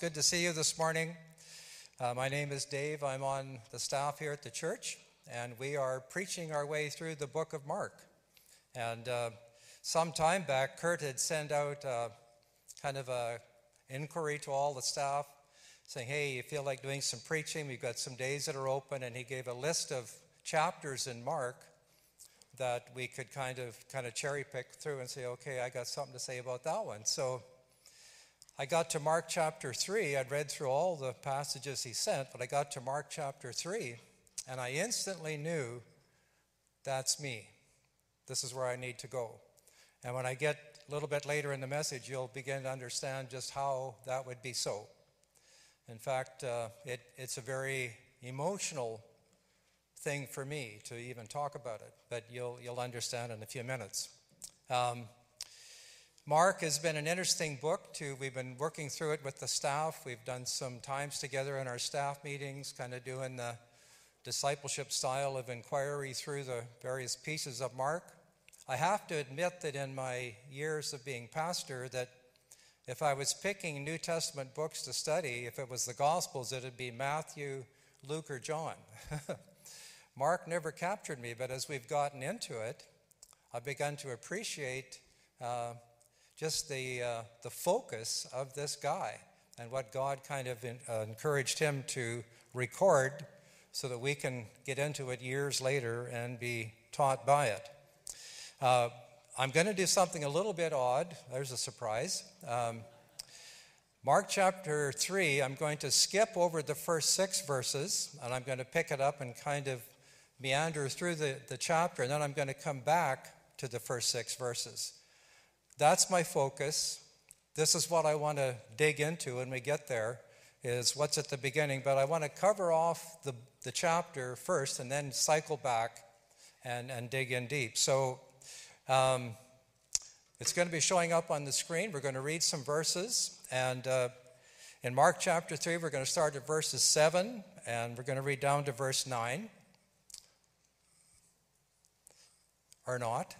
good to see you this morning. My name is Dave. I'm on the staff here at the church, and we are preaching our way through the book of Mark. And some time back, Kurt had sent out kind of a inquiry to all the staff saying, hey, you feel like doing some preaching? We've got some days that are open, and he gave a list of chapters in Mark that we could kind of cherry pick through and say, okay, I got something to say about that one. So I got to Mark chapter 3. I'd read through all the passages he sent, but I got to Mark chapter 3, and I instantly knew that's me. This is where I need to go. And when I get a little bit later in the message, you'll begin to understand just how that would be so. In fact, it's a very emotional thing for me to even talk about it, but you'll understand in a few minutes. Mark has been an interesting book. We've been working through it with the staff. We've done some times together in our staff meetings, kind of doing the discipleship style of inquiry through the various pieces of Mark. I have to admit that in my years of being pastor, that if I was picking New Testament books to study, if it was the Gospels, it would be Matthew, Luke, or John. Mark never captured me, but as we've gotten into it, I've begun to appreciate just the focus of this guy and what God kind of encouraged him to record so that we can get into it years later and be taught by it. I'm going to do something a little bit odd. There's a surprise. Mark chapter 3, I'm going to skip over the first 6 verses, and I'm going to pick it up and kind of meander through the chapter, and then I'm going to come back to the first 6 verses. That's my focus. This is what I want to dig into when we get there, is what's at the beginning. But I want to cover off the chapter first and then cycle back and dig in deep. So it's going to be showing up on the screen. We're going to read some verses. And in Mark chapter 3, we're going to start at verses 7, and we're going to read down to verse 9. Or not.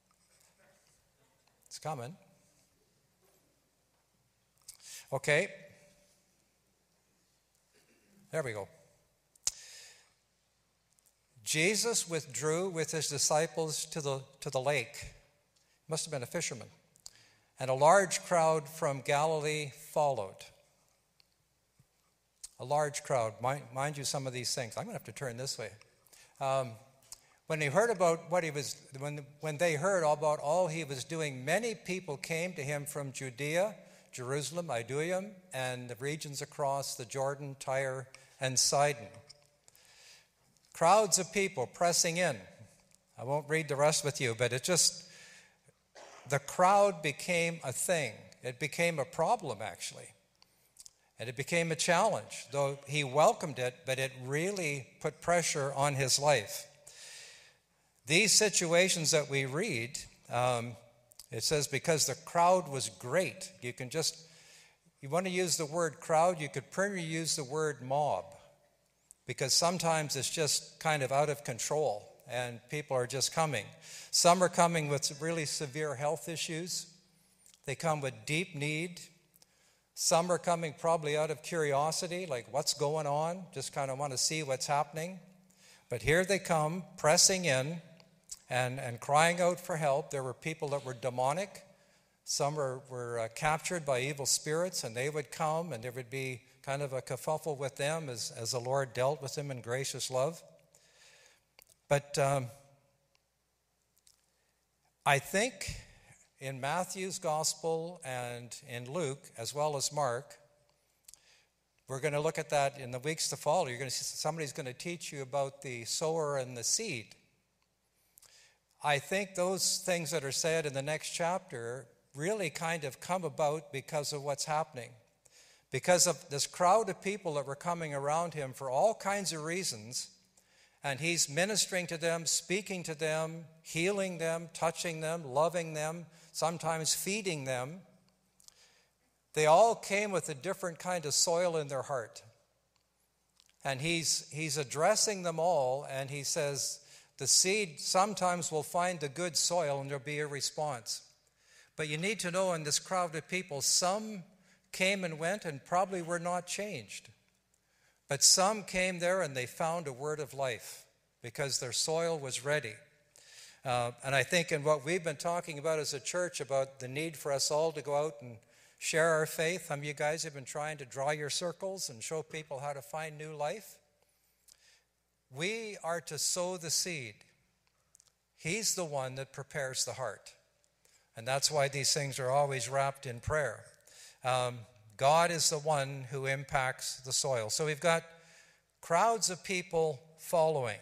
It's coming. Okay. There we go. Jesus withdrew with his disciples to the lake. Must have been a fisherman. And a large crowd from Galilee followed. A large crowd. Mind you, some of these things. I'm going to have to turn this way. When they heard about when they heard about all he was doing, many people came to him from Judea, Jerusalem, Idumea, and the regions across the Jordan, Tyre, and Sidon. Crowds of people pressing in. I won't read the rest with you, but the crowd became a thing. It became a problem, actually. And it became a challenge, though he welcomed it, but it really put pressure on his life. These situations that we read, it says because the crowd was great. You want to use the word crowd, you could pretty use the word mob, because sometimes it's just kind of out of control and people are just coming. Some are coming with really severe health issues. They come with deep need. Some are coming probably out of curiosity, like what's going on, just kind of want to see what's happening. But here they come, pressing in and crying out for help. There were people that were demonic. Some were captured by evil spirits, and they would come, and there would be kind of a kerfuffle with them as the Lord dealt with them in gracious love. But I think in Matthew's gospel and in Luke, as well as Mark, we're going to look at that in the weeks to follow. You're going to see somebody's going to teach you about the sower and the seed. I think those things that are said in the next chapter really kind of come about because of what's happening. Because of this crowd of people that were coming around him for all kinds of reasons, and he's ministering to them, speaking to them, healing them, touching them, loving them, sometimes feeding them. They all came with a different kind of soil in their heart. And he's addressing them all, and he says, the seed sometimes will find the good soil and there'll be a response. But you need to know in this crowd of people, some came and went and probably were not changed. But some came there and they found a word of life because their soil was ready. And I think in what we've been talking about as a church, about the need for us all to go out and share our faith. Some of you guys have been trying to draw your circles and show people how to find new life. We are to sow the seed. He's the one that prepares the heart. And that's why these things are always wrapped in prayer. God is the one who impacts the soil. So we've got crowds of people following.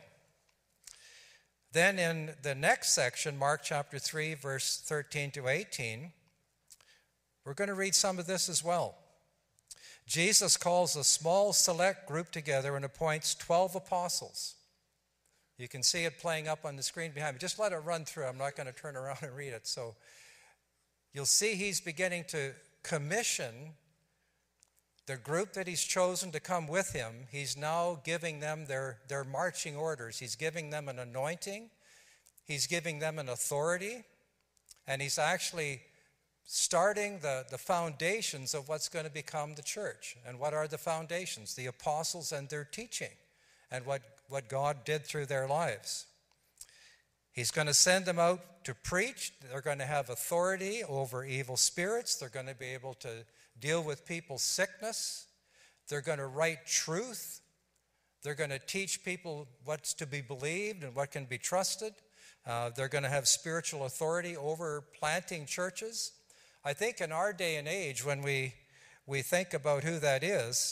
Then in the next section, Mark chapter 3, verse 13 to 18, we're going to read some of this as well. Jesus calls a small select group together and appoints 12 apostles. You can see it playing up on the screen behind me. Just let it run through. I'm not going to turn around and read it. So you'll see he's beginning to commission the group that he's chosen to come with him. He's now giving them their marching orders. He's giving them an anointing. He's giving them an authority. And he's actually starting the foundations of what's going to become the church. And what are the foundations? The apostles and their teaching and what God did through their lives. He's going to send them out to preach. They're going to have authority over evil spirits. They're going to be able to deal with people's sickness. They're going to write truth. They're going to teach people what's to be believed and what can be trusted. They're going to have spiritual authority over planting churches. I think in our day and age, when we think about who that is,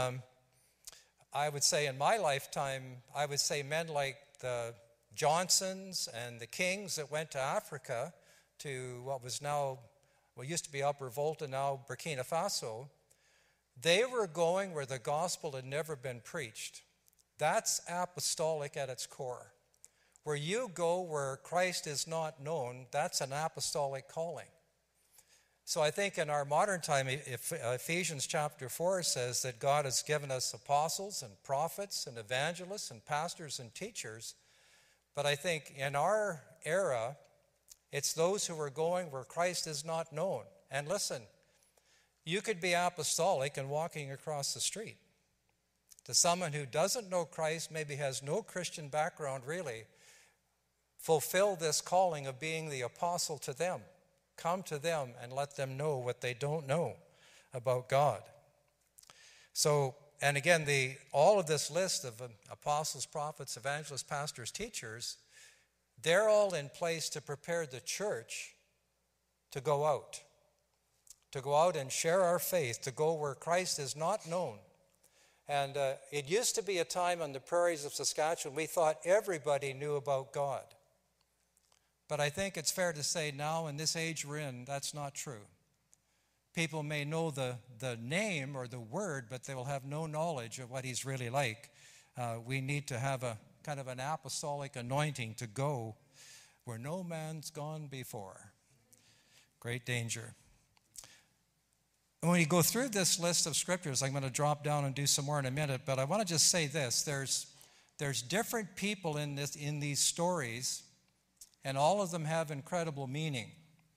I would say in my lifetime, I would say men like the Johnsons and the Kings that went to Africa, to what used to be Upper Volta, now Burkina Faso. They were going where the gospel had never been preached. That's apostolic at its core. Where you go where Christ is not known, that's an apostolic calling. So I think in our modern time, Ephesians chapter 4 says that God has given us apostles and prophets and evangelists and pastors and teachers. But I think in our era, it's those who are going where Christ is not known. And listen, you could be apostolic and walking across the street. To someone who doesn't know Christ, maybe has no Christian background really, fulfill this calling of being the apostle to them. Come to them and let them know what they don't know about God. So, and again, all of this list of apostles, prophets, evangelists, pastors, teachers, they're all in place to prepare the church to go out and share our faith, to go where Christ is not known. And it used to be a time on the prairies of Saskatchewan we thought everybody knew about God. But I think it's fair to say now in this age we're in, that's not true. People may know the name or the word, but they will have no knowledge of what he's really like. We need to have a kind of an apostolic anointing to go where no man's gone before. Great danger. And when you go through this list of scriptures, I'm going to drop down and do some more in a minute, but I want to just say this. There's different people in these stories, and all of them have incredible meaning.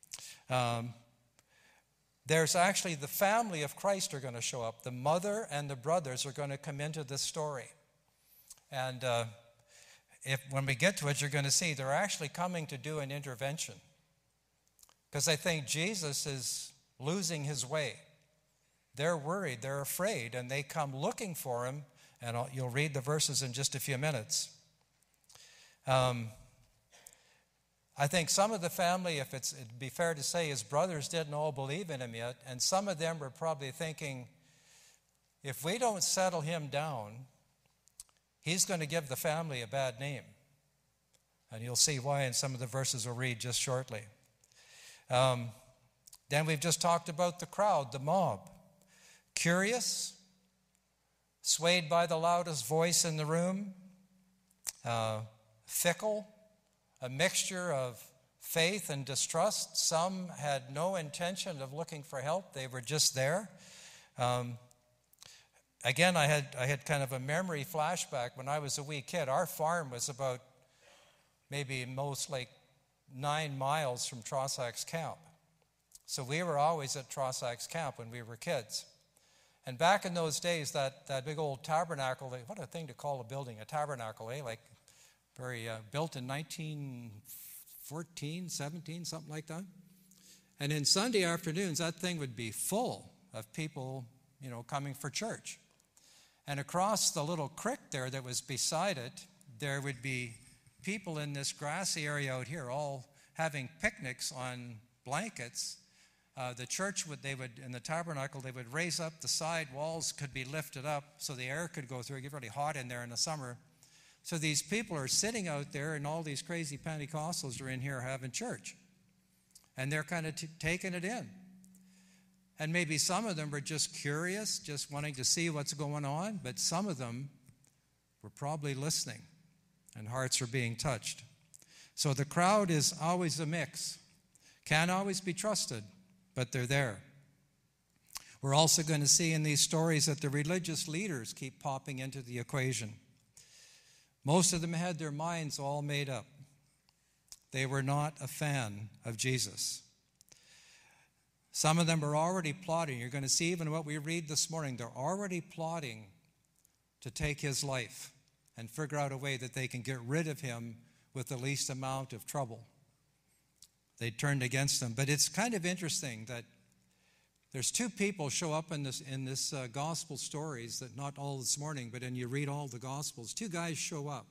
There's actually the family of Christ are going to show up. The mother and the brothers are going to come into this story. And when we get to it, you're going to see they're actually coming to do an intervention. Because I think Jesus is losing his way. They're worried, they're afraid, and they come looking for him. And you'll read the verses in just a few minutes. I think some of the family, it'd be fair to say, his brothers didn't all believe in him yet. And some of them were probably thinking, if we don't settle him down, he's going to give the family a bad name. And you'll see why in some of the verses we'll read just shortly. Then we've just talked about the crowd, the mob. Curious, swayed by the loudest voice in the room, fickle, a mixture of faith and distrust. Some had no intention of looking for help. They were just there. Again, I had kind of a memory flashback when I was a wee kid. Our farm was about maybe most like 9 miles from Trossachs camp. So we were always at Trossachs Camp when we were kids. And back in those days, that big old tabernacle, what a thing to call a building, a tabernacle, eh? Like built in 1914, 17, something like that. And in Sunday afternoons, that thing would be full of people, coming for church. And across the little creek there that was beside it, there would be people in this grassy area out here all having picnics on blankets. The church in the tabernacle, they would raise up the side walls, could be lifted up so the air could go through. It get really hot in there in the summer. So these people are sitting out there, and all these crazy Pentecostals are in here having church. And they're kind of taking it in. And maybe some of them were just curious, just wanting to see what's going on, but some of them were probably listening, and hearts are being touched. So the crowd is always a mix. Can't always be trusted, but they're there. We're also going to see in these stories that the religious leaders keep popping into the equation. Most of them had their minds all made up. They were not a fan of Jesus. Some of them are already plotting. You're going to see even what we read this morning. They're already plotting to take his life and figure out a way that they can get rid of him with the least amount of trouble. They turned against him. But it's kind of interesting that there's two people show up in this gospel stories, that not all this morning, but when you read all the gospels, two guys show up,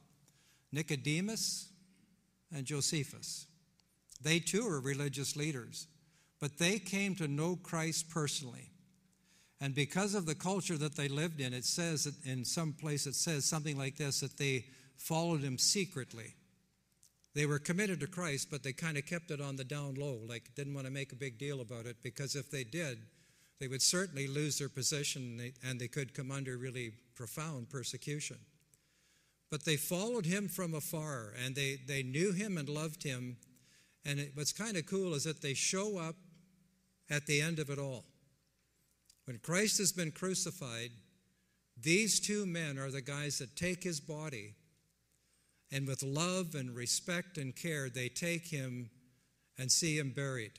Nicodemus and Josephus. They too are religious leaders, but they came to know Christ personally. And because of the culture that they lived in, it says that in some place it says something like this, that they followed him secretly. They were committed to Christ, but they kind of kept it on the down low, like didn't want to make a big deal about it, because if they did, they would certainly lose their position, and they could come under really profound persecution. But they followed him from afar, and they knew him and loved him. And what's kind of cool is that they show up at the end of it all. When Christ has been crucified, these two men are the guys that take his body, and with love and respect and care, they take him and see him buried.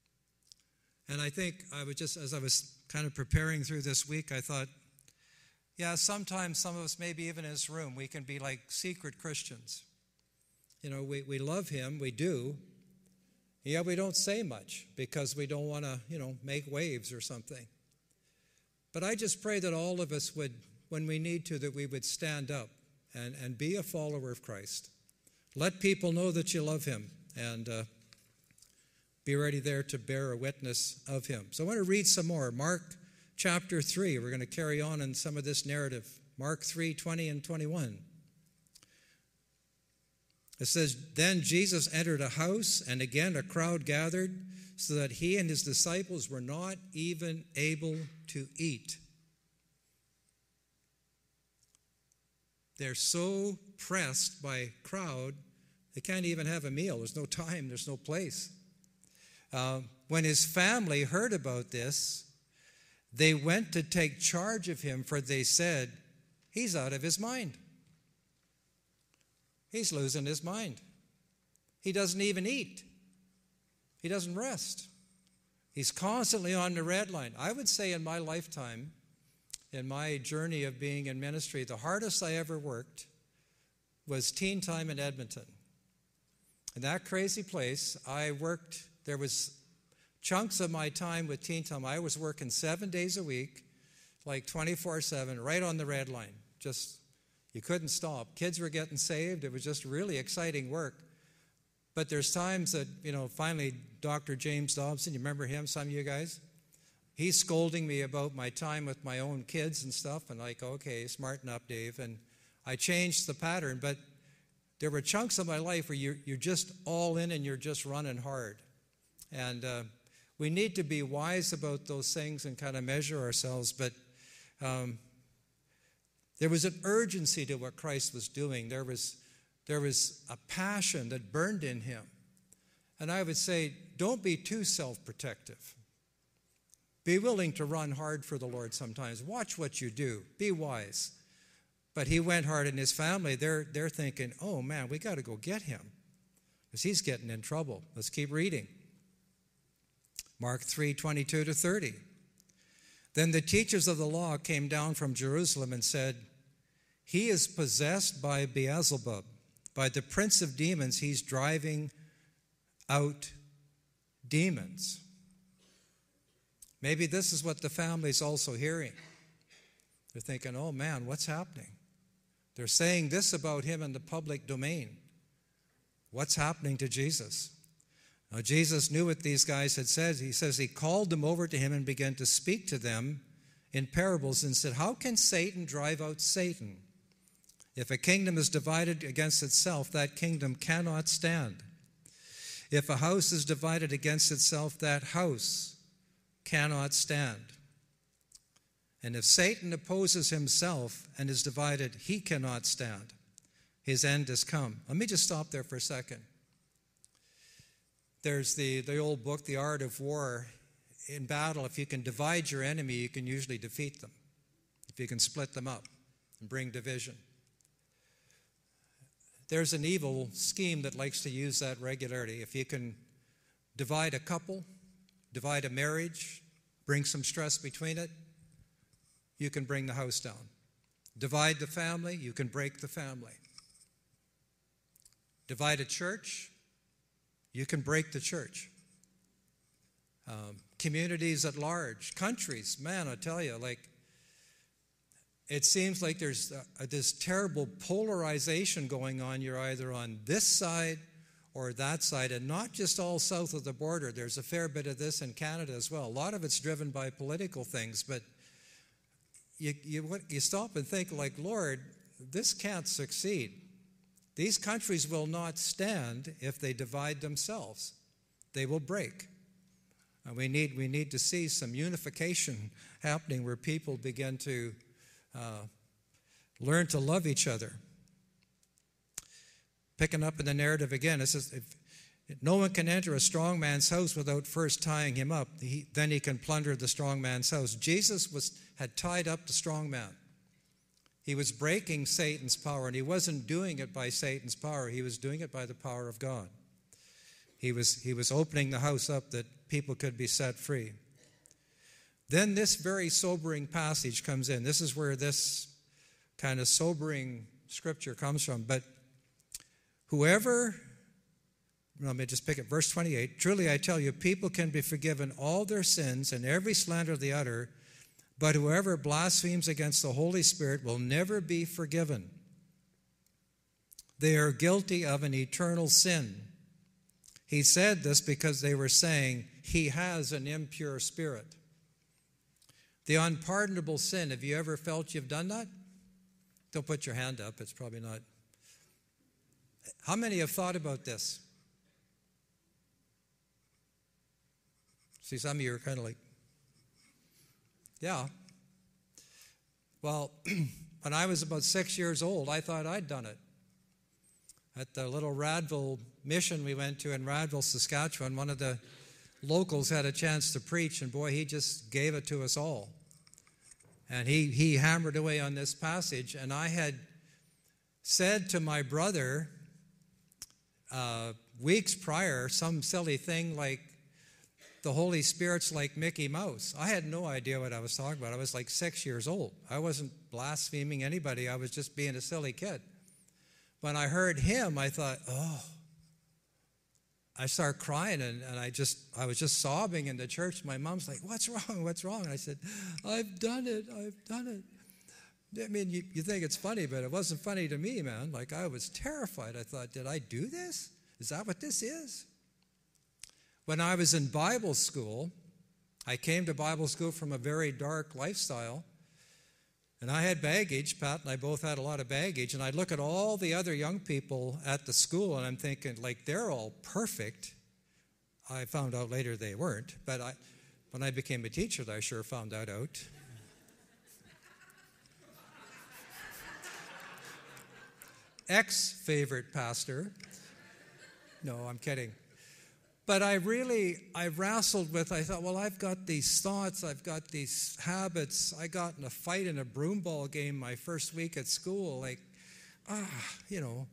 And I think as I was kind of preparing through this week, I thought, yeah, sometimes some of us, maybe even in this room, we can be like secret Christians. We love him, we do. Yeah, we don't say much because we don't want to, make waves or something. But I just pray that all of us would, when we need to, that we would stand up and be a follower of Christ. Let people know that you love him, and be ready there to bear a witness of him. So I want to read some more. Mark chapter 3. We're going to carry on in some of this narrative. Mark 3, 20 and 21. It says, "Then Jesus entered a house, and again a crowd gathered, so that he and his disciples were not even able to eat." They're so pressed by crowd, they can't even have a meal. There's no time, there's no place. When his family heard about this, they went to take charge of him, for they said, "He's out of his mind. He's losing his mind. He doesn't even eat. He doesn't rest. He's constantly on the red line." I would say in my lifetime, in my journey of being in ministry, the hardest I ever worked was teen time in Edmonton. In that crazy place, there was chunks of my time with teen time. I was working 7 days a week, like 24/7, right on the red line. You couldn't stop. Kids were getting saved. It was just really exciting work. But there's times that, finally Dr. James Dobson, you remember him, some of you guys? He's scolding me about my time with my own kids and stuff, and like, okay, smarten up, Dave. And I changed the pattern, but there were chunks of my life where you're just all in and you're just running hard. And we need to be wise about those things and kind of measure ourselves, but there was an urgency to what Christ was doing. There was a passion that burned in him. And I would say, don't be too self-protective. Be willing to run hard for the Lord sometimes. Watch what you do. Be wise. But he went hard, and his family, they're thinking, oh man, we got to go get him because he's getting in trouble. Let's keep reading. Mark 3:22-30. Then the teachers of the law came down from Jerusalem and said, "He is possessed by Beelzebub. By the prince of demons, he's driving out demons." Maybe this is what the family's also hearing. They're thinking, oh man, what's happening? They're saying this about him in the public domain. What's happening to Jesus? Now, Jesus knew what these guys had said. He says he called them over to him and began to speak to them in parables and said, "How can Satan drive out Satan? If a kingdom is divided against itself, that kingdom cannot stand. If a house is divided against itself, that house cannot stand. And if Satan opposes himself and is divided, he cannot stand. His end has come." Let me just stop there for a second. There's the old book, The Art of War. In battle, if you can divide your enemy, you can usually defeat them. If you can split them up and bring division. There's an evil scheme that likes to use that regularly. If you can divide a couple, divide a marriage, bring some stress between it, you can bring the house down. Divide the family, you can break the family. Divide a church, you can break the church. Communities at large, countries, man, I tell you, it seems like there's this terrible polarization going on. You're either on this side or that side, and not just all south of the border. There's a fair bit of this in Canada as well. A lot of it's driven by political things, but you stop and think, Lord, this can't succeed. These countries will not stand if they divide themselves. They will break. And we need to see some unification happening where people begin to learn to love each other. Picking up in the narrative again, it says, if no one can enter a strong man's house without first tying him up, then he can plunder the strong man's house. Jesus had tied up the strong man. He was breaking Satan's power, and he wasn't doing it by Satan's power. He was doing it by the power of God. He was opening the house up that people could be set free. Then this very sobering passage comes in. This is where this kind of sobering scripture comes from. But let me just pick it, verse 28. "Truly I tell you, people can be forgiven all their sins and every slander they utter, but whoever blasphemes against the Holy Spirit will never be forgiven. They are guilty of an eternal sin." He said this because they were saying he has an impure spirit. The unpardonable sin, have you ever felt you've done that? Don't put your hand up, it's probably not. How many have thought about this? See, some of you are kind of like, yeah. Well, when I was about 6 years old, I thought I'd done it. At the little Radville mission we went to in Radville, Saskatchewan, one of the locals had a chance to preach, and boy, he just gave it to us all. And he hammered away on this passage, and I had said to my brother weeks prior some silly thing like, the Holy Spirit's like Mickey Mouse. I had no idea what I was talking about. I was like 6 years old. I wasn't blaspheming anybody. I was just being a silly kid. When I heard him, I thought, oh. I started crying, and I was just sobbing in the church. My mom's like, what's wrong? What's wrong? And I said, I've done it. I mean, you think it's funny, but it wasn't funny to me, man. I was terrified. I thought, did I do this? Is that what this is? When I was in Bible school, I came to Bible school from a very dark lifestyle, and I had baggage. Pat and I both had a lot of baggage, and I'd look at all the other young people at the school, and I'm thinking, they're all perfect. I found out later they weren't, but when I became a teacher, I sure found that out. Ex-favorite pastor. No, I'm kidding. But I wrestled with, I thought, well, I've got these thoughts, I've got these habits. I got in a fight in a broomball game my first week at school.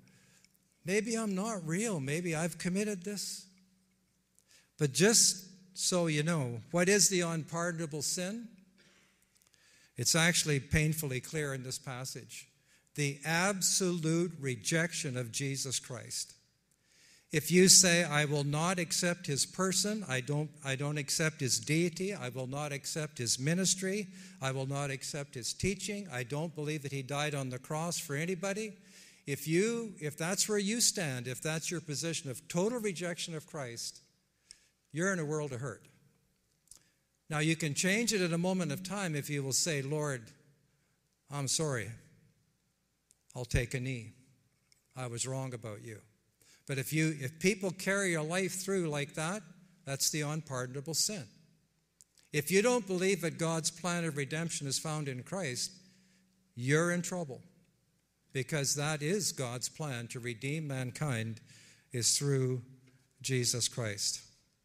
Maybe I'm not real. Maybe I've committed this. But just so you know. What is the unpardonable sin? It's actually painfully clear in this passage. The absolute rejection of Jesus Christ. If you say, I will not accept his person, I don't accept his deity, I will not accept his ministry, I will not accept his teaching, I don't believe that he died on the cross for anybody. If that's where you stand, if that's your position of total rejection of Christ, you're in a world of hurt. Now, you can change it at a moment of time if you will say, Lord, I'm sorry. I'll take a knee. I was wrong about you. But if people carry your life through like that, that's the unpardonable sin. If you don't believe that God's plan of redemption is found in Christ, you're in trouble. Because that is God's plan to redeem mankind is through Jesus Christ.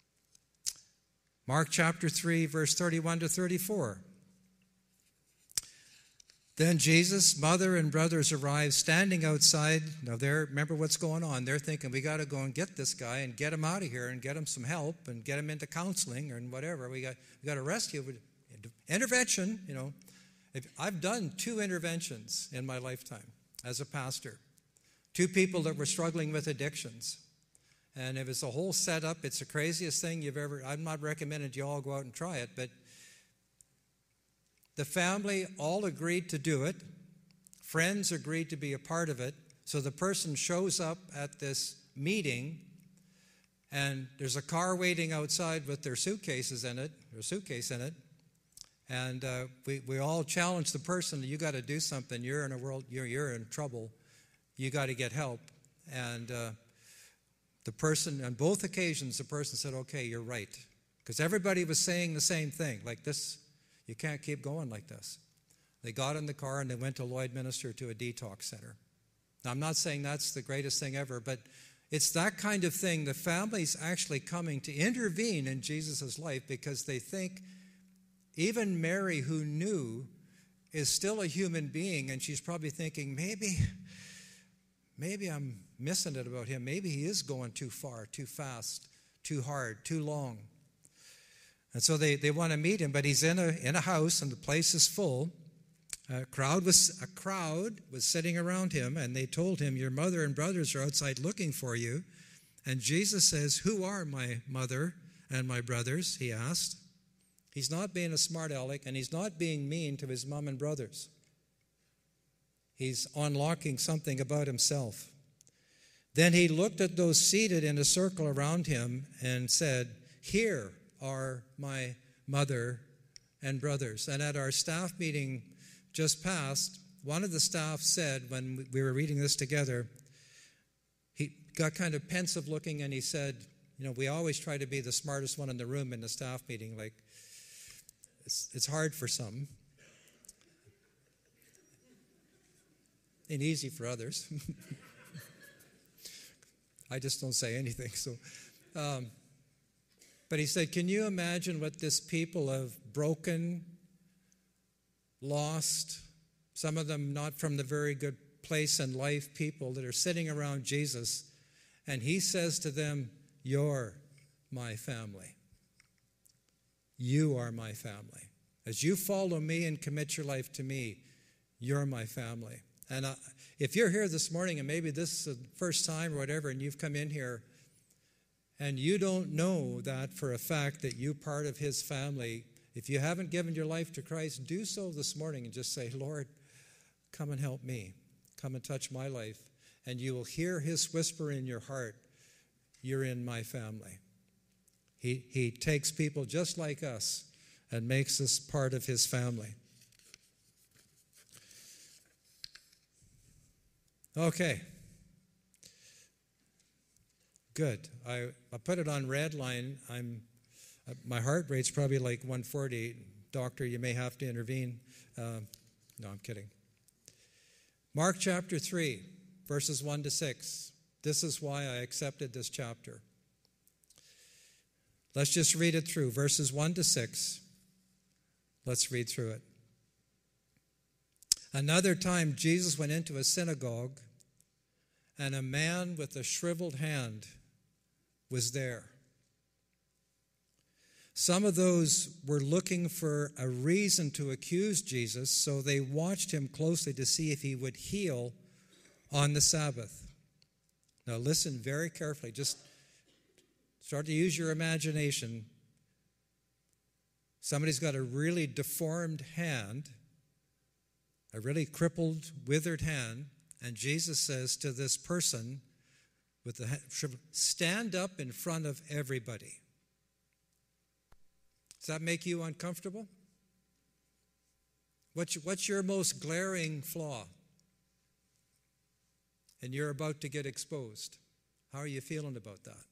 Mark chapter 3, verse 31 to 34. Then Jesus' mother and brothers arrived, standing outside. Now, remember what's going on. They're thinking, we got to go and get this guy and get him out of here and get him some help and get him into counseling or whatever. We got to rescue him. Intervention, you know. I've done 2 interventions in my lifetime as a pastor. 2 people that were struggling with addictions. And it was a whole setup. It's the craziest thing you've ever... I'm not recommending you all go out and try it, but the family all agreed to do it. Friends agreed to be a part of it. So the person shows up at this meeting, and there's a car waiting outside with their suitcase in it. And we all challenge the person, you got to do something. You're in a world, you're in trouble. You got to get help. And the person, on both occasions, the person said, okay, you're right. Because everybody was saying the same thing, like this, you can't keep going like this. They got in the car and they went to Lloydminster to a detox center. Now, I'm not saying that's the greatest thing ever, but it's that kind of thing. The family's actually coming to intervene in Jesus' life because they think even Mary, who knew, is still a human being, and she's probably thinking, maybe I'm missing it about him. Maybe he is going too far, too fast, too hard, too long. And so they want to meet him, but he's in a house, and the place is full. A crowd was sitting around him, and they told him, your mother and brothers are outside looking for you. And Jesus says, who are my mother and my brothers? He asked. He's not being a smart aleck, and he's not being mean to his mom and brothers. He's unlocking something about himself. Then he looked at those seated in a circle around him and said, here are my mother and brothers. And at our staff meeting just passed, one of the staff said, when we were reading this together, he got kind of pensive looking, and he said, we always try to be the smartest one in the room in the staff meeting. Like, it's hard for some. And easy for others. I just don't say anything. So, but he said, can you imagine what this people of broken, lost, some of them not from the very good place in life, people that are sitting around Jesus, and he says to them, you're my family. You are my family. As you follow me and commit your life to me, you're my family. And if you're here this morning, and maybe this is the first time or whatever, and you've come in here, and you don't know that for a fact that you're part of his family, if you haven't given your life to Christ, do so this morning and just say, Lord, come and help me. Come and touch my life. And you will hear his whisper in your heart, you're in my family. He takes people just like us and makes us part of his family. Okay. Good. I put it on red line. My heart rate's probably like 140. Doctor, you may have to intervene. No, I'm kidding. Mark chapter 3, verses 1 to 6. This is why I accepted this chapter. Let's just read it through. Verses 1 to 6. Let's read through it. Another time Jesus went into a synagogue, and a man with a shriveled hand was there. Some of those were looking for a reason to accuse Jesus, so they watched him closely to see if he would heal on the Sabbath. Now listen very carefully. Just start to use your imagination. Somebody's got a really deformed hand, a really crippled, withered hand, and Jesus says to this person with the hand, stand up in front of everybody. Does that make you uncomfortable? What's your most glaring flaw? And you're about to get exposed. How are you feeling about that?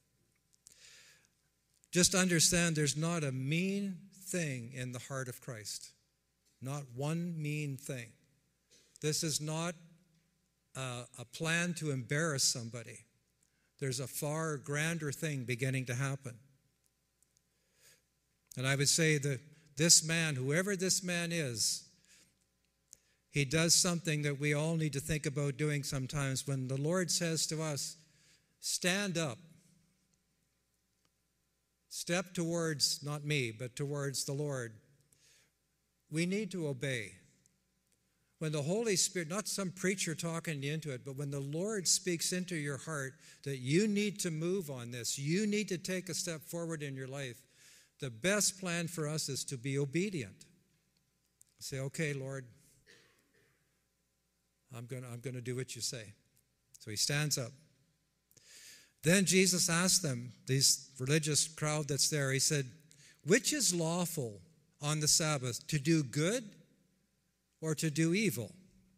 Just understand there's not a mean thing in the heart of Christ. Not one mean thing. This is not a plan to embarrass somebody. There's a far grander thing beginning to happen. And I would say that this man, whoever this man is, he does something that we all need to think about doing sometimes. When the Lord says to us, stand up, step towards, not me, but towards the Lord, we need to obey. When the Holy Spirit, not some preacher talking you into it, but when the Lord speaks into your heart that you need to move on this, you need to take a step forward in your life, the best plan for us is to be obedient. Say, okay, Lord, I'm going to do what you say. So he stands up. Then Jesus asked them, this religious crowd that's there, he said, which is lawful on the Sabbath, to do good or to do evil?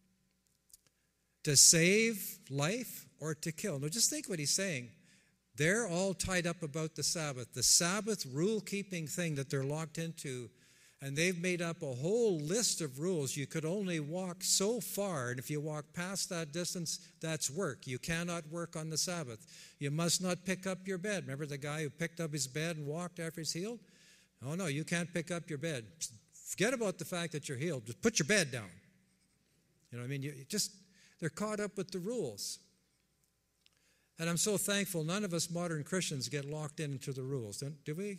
To save life or to kill? Now just think what he's saying. They're all tied up about the Sabbath rule-keeping thing that they're locked into. And they've made up a whole list of rules. You could only walk so far, and if you walk past that distance, that's work. You cannot work on the Sabbath. You must not pick up your bed. Remember the guy who picked up his bed and walked after he's healed? Oh, no, you can't pick up your bed. Forget about the fact that you're healed. Just put your bed down. You know what I mean? They're caught up with the rules. And I'm so thankful none of us modern Christians get locked into the rules. Do we?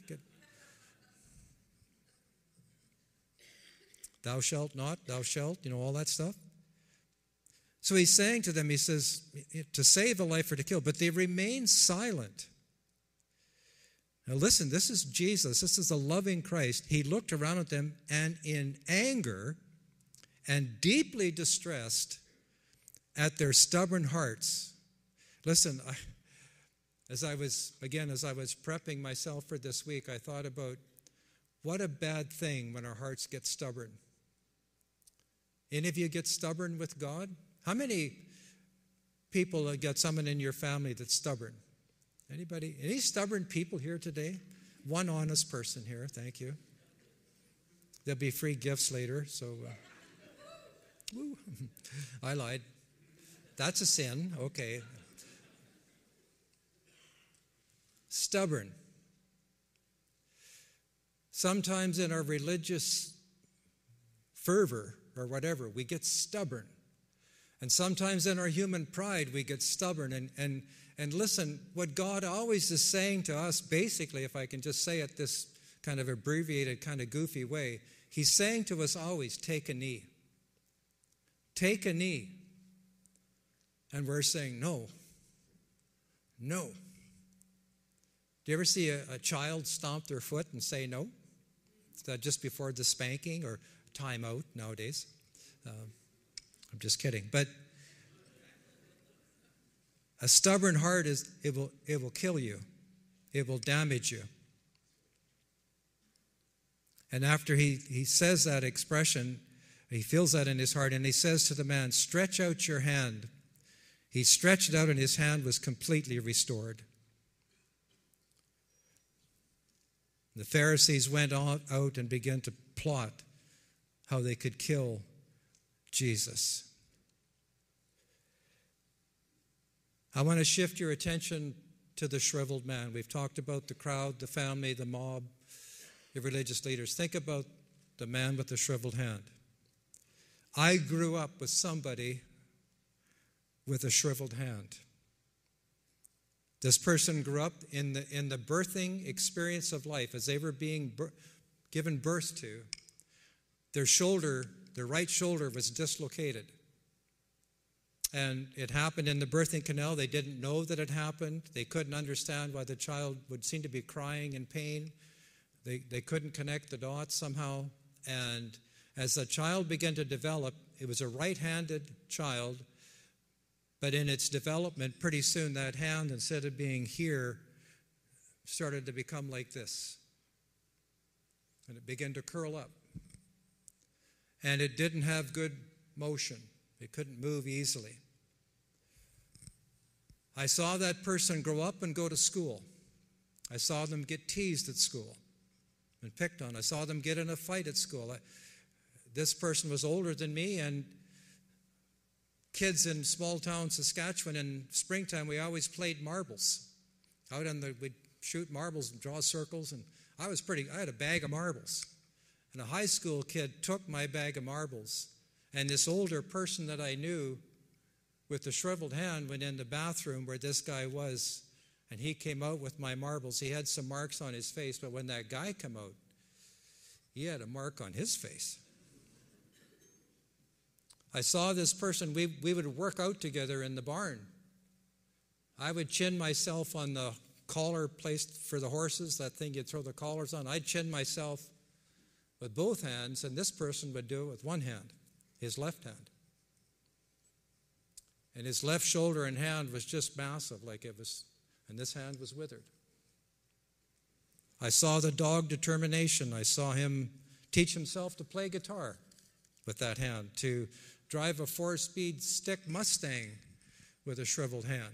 Thou shalt not, thou shalt, all that stuff. So he's saying to them, he says, to save a life or to kill, but they remain silent. Now listen, this is Jesus. This is the loving Christ. He looked around at them and in anger and deeply distressed at their stubborn hearts. Listen, as I was prepping myself for this week, I thought about what a bad thing when our hearts get stubborn. Any of you get stubborn with God? How many people have got someone in your family that's stubborn? Anybody? Any stubborn people here today? One honest person here, thank you. There'll be free gifts later, so I lied. That's a sin, okay. Stubborn. Sometimes in our religious fervor or whatever, we get stubborn. And sometimes in our human pride, we get stubborn. And listen, what God always is saying to us, basically, if I can just say it this kind of abbreviated, kind of goofy way, he's saying to us always, take a knee. Take a knee. And we're saying, no. No. Do you ever see a child stomp their foot and say no? Is that just before the spanking or time out nowadays? I'm just kidding. But a stubborn heart it will kill you. It will damage you. And after he says that expression, he feels that in his heart, and he says to the man, stretch out your hand. He stretched it out, and his hand was completely restored. The Pharisees went out and began to plot how they could kill Jesus. I want to shift your attention to the shriveled man. We've talked about the crowd, the family, the mob, the religious leaders. Think about the man with the shriveled hand. I grew up with somebody with a shriveled hand. This person grew up in the birthing experience of life as they were being given birth to. Their right shoulder was dislocated. And it happened in the birthing canal. They didn't know that it happened. They couldn't understand why the child would seem to be crying in pain. They couldn't connect the dots somehow. And as the child began to develop, it was a right-handed child, but in its development, pretty soon that hand, instead of being here, started to become like this. And it began to curl up. And it didn't have good motion. It couldn't move easily. I saw that person grow up and go to school. I saw them get teased at school and picked on. I saw them get in a fight at school. This person was older than me, and kids in small town Saskatchewan in springtime, we always played marbles. We'd shoot marbles and draw circles, and I had a bag of marbles. And a high school kid took my bag of marbles, and this older person that I knew with the shriveled hand went in the bathroom where this guy was, and he came out with my marbles. He had some marks on his face, but when that guy came out, he had a mark on his face. I saw this person, we would work out together in the barn. I would chin myself on the collar placed for the horses, that thing you'd throw the collars on. I'd chin myself with both hands, and this person would do it with one hand, his left hand. And his left shoulder and hand was just massive, and this hand was withered. I saw the dog determination. I saw him teach himself to play guitar with that hand, to drive a 4-speed stick Mustang with a shriveled hand.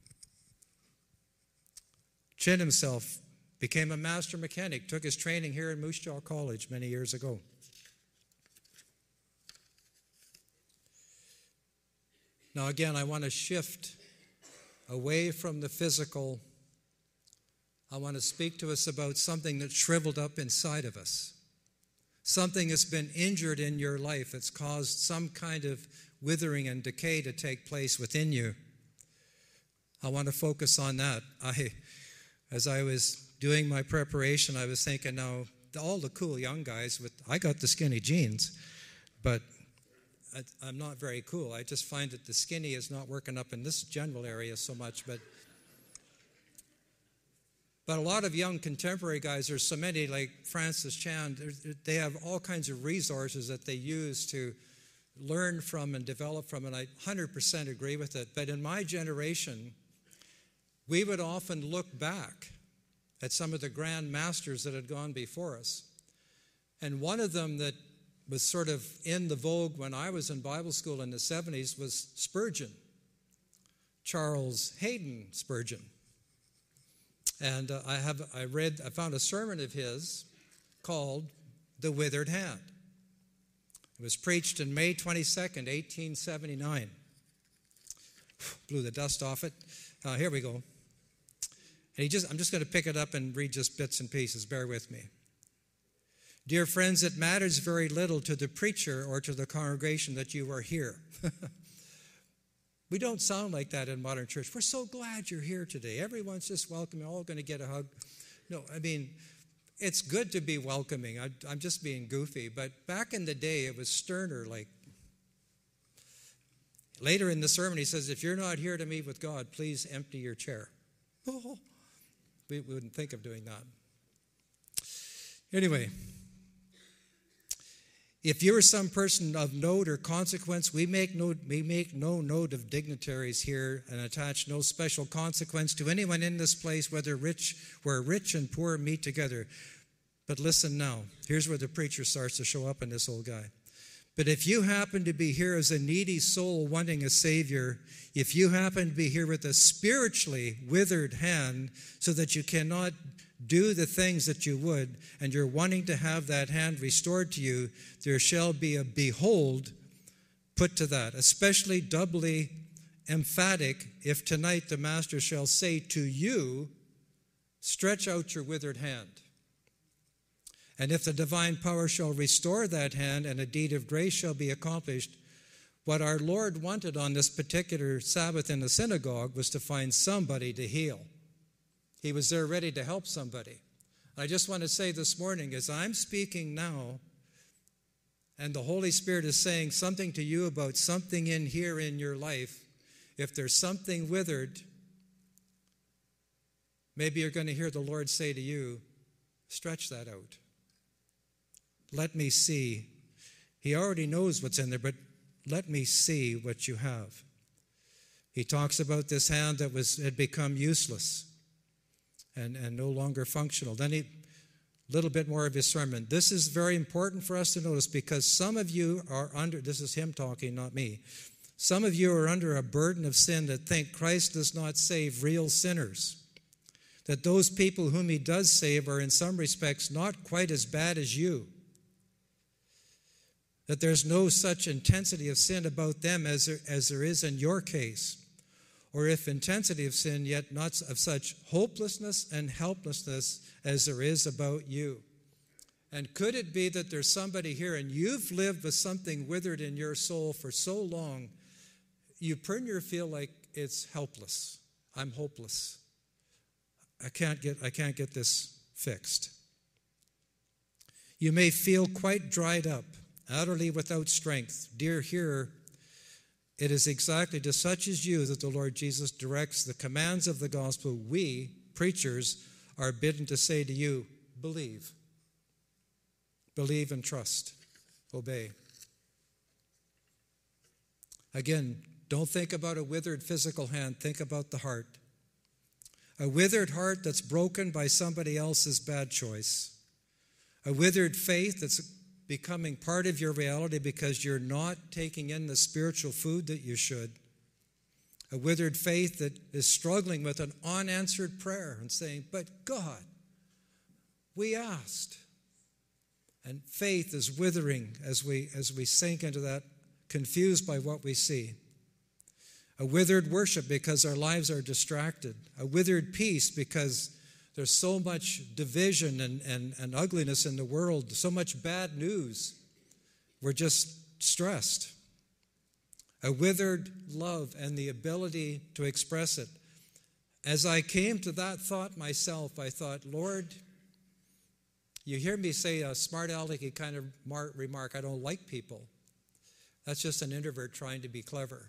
Chin himself, became a master mechanic, took his training here in Moose Jaw College many years ago. Now again, I want to shift away from the physical. I want to speak to us about something that's shriveled up inside of us. Something that's been injured in your life that's caused some kind of withering and decay to take place within you. I want to focus on that. As I was doing my preparation, I was thinking, now, all the cool young guys, I got the skinny jeans, but I'm not very cool. I just find that the skinny is not working up in this general area so much, but a lot of young contemporary guys, there's so many like Francis Chan, they have all kinds of resources that they use to learn from and develop from, and I 100% agree with it. But in my generation, we would often look back at some of the grand masters that had gone before us. And one of them that was sort of in the vogue when I was in Bible school in the 70s was Spurgeon, Charles Hayden Spurgeon. And I found a sermon of his called The Withered Hand. It was preached on May 22nd, 1879. Blew the dust off it. Here we go. And I'm just going to pick it up and read just bits and pieces. Bear with me. Dear friends, it matters very little to the preacher or to the congregation that you are here. We don't sound like that in modern church. We're so glad you're here today. Everyone's just welcome. You're all going to get a hug. No, I mean, it's good to be welcoming. I'm just being goofy. But back in the day, it was sterner. Like later in the sermon, he says, if you're not here to meet with God, please empty your chair. Oh, we wouldn't think of doing that. Anyway, if you're some person of note or consequence, we make no note of dignitaries here and attach no special consequence to anyone in this place, where rich and poor meet together. But listen now, here's where the preacher starts to show up in this old guy. But if you happen to be here as a needy soul wanting a Savior, if you happen to be here with a spiritually withered hand so that you cannot do the things that you would, and you're wanting to have that hand restored to you, there shall be a behold put to that, especially doubly emphatic if tonight the Master shall say to you, stretch out your withered hand. And if the divine power shall restore that hand and a deed of grace shall be accomplished, what our Lord wanted on this particular Sabbath in the synagogue was to find somebody to heal. He was there ready to help somebody. I just want to say this morning, as I'm speaking now, and the Holy Spirit is saying something to you about something in here in your life, if there's something withered, maybe you're going to hear the Lord say to you, stretch that out. Let me see. He already knows what's in there, but let me see what you have. He talks about this hand that had become useless and no longer functional. Then a little bit more of his sermon. This is very important for us to notice because some of you are under, this is him talking, not me. Some of you are under a burden of sin that think Christ does not save real sinners. That those people whom he does save are in some respects not quite as bad as you. That there's no such intensity of sin about them as there is in your case. Or if intensity of sin, yet not of such hopelessness and helplessness as there is about you. And could it be that there's somebody here and you've lived with something withered in your soul for so long, you pretty near feel like it's helpless. I'm hopeless. I can't get this fixed. You may feel quite dried up, utterly without strength. Dear hearer, it is exactly to such as you that the Lord Jesus directs the commands of the gospel. We, preachers, are bidden to say to you, believe. Believe and trust. Obey. Again, don't think about a withered physical hand. Think about the heart. A withered heart that's broken by somebody else's bad choice. A withered faith that's becoming part of your reality because you're not taking in the spiritual food that you should. A withered faith that is struggling with an unanswered prayer and saying, but God, we asked. And faith is withering as we sink into that, confused by what we see. A withered worship because our lives are distracted. A withered peace because there's so much division and ugliness in the world, so much bad news. We're just stressed. A withered love and the ability to express it. As I came to that thought myself, I thought, Lord, you hear me say a smart alecky kind of remark, I don't like people. That's just an introvert trying to be clever.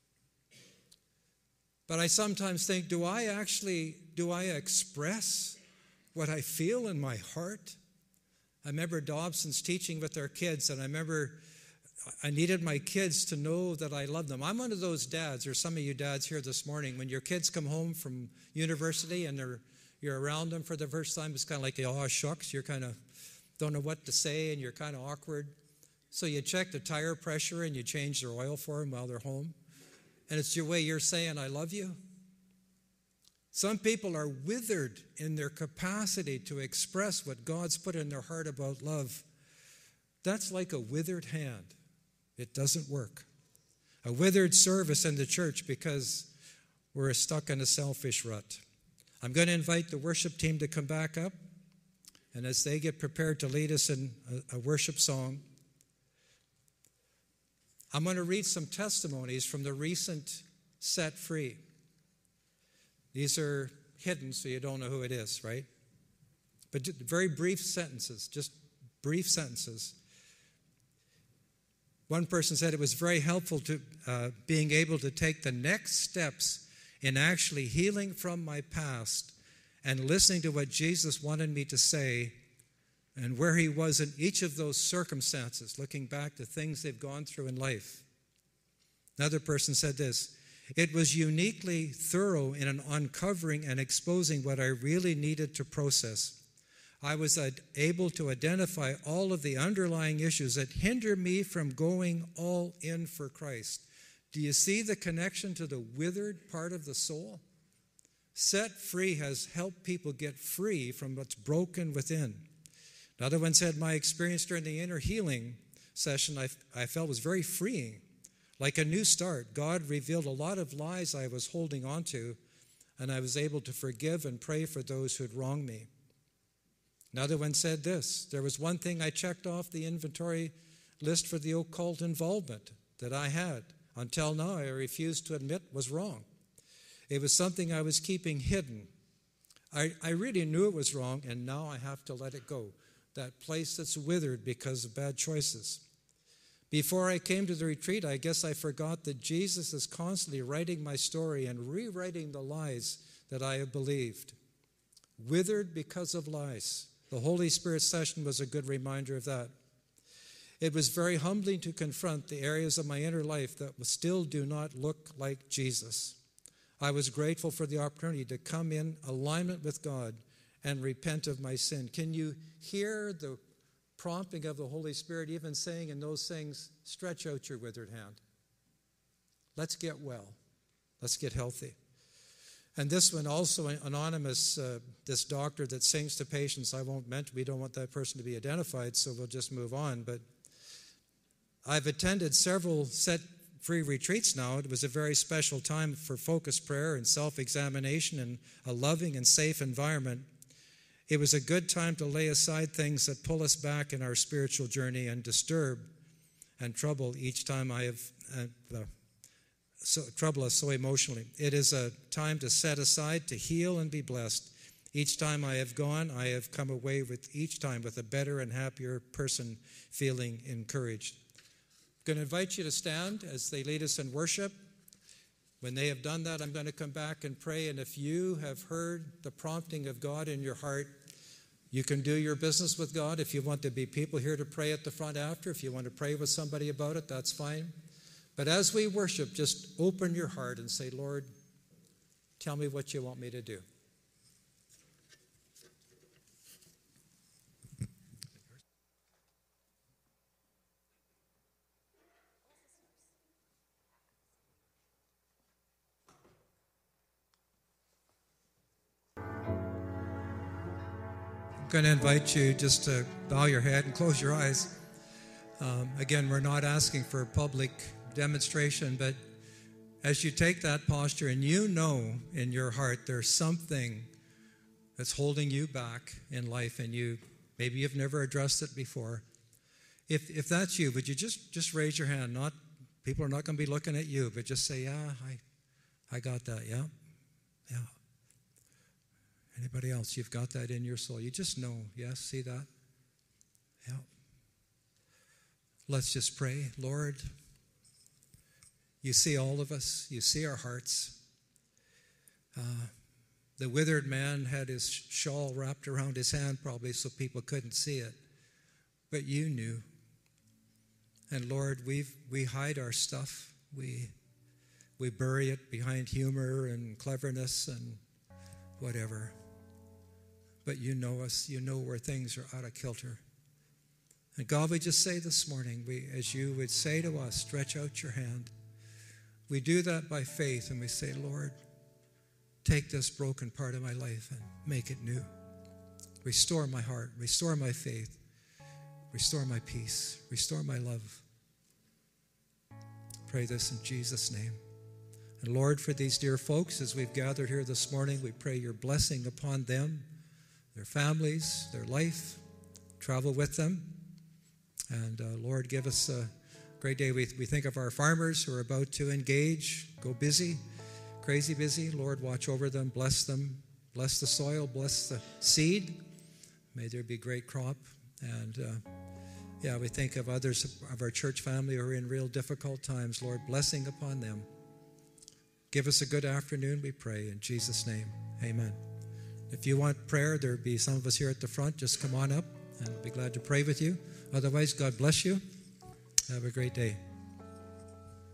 But I sometimes think, do I express what I feel in my heart? I remember Dobson's teaching with our kids, and I remember I needed my kids to know that I love them. I'm one of those dads, or some of you dads here this morning, when your kids come home from university and you're around them for the first time, it's kind of like, oh, shucks, you're kind of don't know what to say, and you're kind of awkward. So you check the tire pressure and you change their oil for them while they're home. And it's your way you're saying, I love you. Some people are withered in their capacity to express what God's put in their heart about love. That's like a withered hand. It doesn't work. A withered service in the church because we're stuck in a selfish rut. I'm going to invite the worship team to come back up. And as they get prepared to lead us in a worship song, I'm going to read some testimonies from the recent Set Free. These are hidden, so you don't know who it is, right? But very brief sentences, just brief sentences. One person said it was very helpful to being able to take the next steps in actually healing from my past and listening to what Jesus wanted me to say and where he was in each of those circumstances, looking back to things they've gone through in life. Another person said this, it was uniquely thorough in an uncovering and exposing what I really needed to process. I was able to identify all of the underlying issues that hinder me from going all in for Christ. Do you see the connection to the withered part of the soul? Set Free has helped people get free from what's broken within. Another one said, my experience during the inner healing session I felt was very freeing. Like a new start, God revealed a lot of lies I was holding on to, and I was able to forgive and pray for those who had wronged me. Another one said this, there was one thing I checked off the inventory list for the occult involvement that I had. Until now, I refused to admit was wrong. It was something I was keeping hidden. I really knew it was wrong, and now I have to let it go. That place that's withered because of bad choices. Before I came to the retreat, I guess I forgot that Jesus is constantly writing my story and rewriting the lies that I have believed. Withered because of lies. The Holy Spirit session was a good reminder of that. It was very humbling to confront the areas of my inner life that still do not look like Jesus. I was grateful for the opportunity to come in alignment with God and repent of my sin. Can you hear the prompting of the Holy Spirit even saying in those things, stretch out your withered hand. Let's get well. Let's get healthy. And this one also, anonymous, this doctor that sings to patients, I won't mention, we don't want that person to be identified, so we'll just move on. But I've attended several set-free retreats now. It was a very special time for focused prayer and self-examination and a loving and safe environment. It was a good time to lay aside things that pull us back in our spiritual journey and disturb and trouble each time trouble us so emotionally. It is a time to set aside, to heal and be blessed. Each time I have gone, I have come away each time with a better and happier person feeling encouraged. I'm going to invite you to stand as they lead us in worship. When they have done that, I'm going to come back and pray. And if you have heard the prompting of God in your heart, you can do your business with God. If you want to be people here to pray at the front after, if you want to pray with somebody about it, that's fine. But as we worship, just open your heart and say, Lord, tell me what you want me to do. I'm going to invite you just to bow your head and close your eyes. Again, we're not asking for a public demonstration, but as you take that posture and you know in your heart there's something that's holding you back in life and maybe you've never addressed it before. If that's you, would you just raise your hand? People are not going to be looking at you, but just say, yeah, I got that, yeah. Anybody else, you've got that in your soul. You just know, yes, see that? Yeah. Let's just pray. Lord, you see all of us. You see our hearts. The withered man had his shawl wrapped around his hand probably so people couldn't see it. But you knew. And Lord, we hide our stuff. We bury it behind humor and cleverness and whatever. But you know us. You know where things are out of kilter. And God, we just say this morning, as you would say to us, stretch out your hand. We do that by faith, and we say, Lord, take this broken part of my life and make it new. Restore my heart, restore my faith, restore my peace, restore my love. Pray this in Jesus' name. And Lord, for these dear folks, as we've gathered here this morning, we pray your blessing upon them, their families, their life. Travel with them. And Lord, give us a great day. We think of our farmers who are about to engage, go busy, crazy busy. Lord, watch over them, bless the soil, bless the seed. May there be great crop. And we think of others of our church family who are in real difficult times. Lord, blessing upon them. Give us a good afternoon, we pray. In Jesus' name, amen. If you want prayer, there'll be some of us here at the front. Just come on up, and we'll be glad to pray with you. Otherwise, God bless you. Have a great day.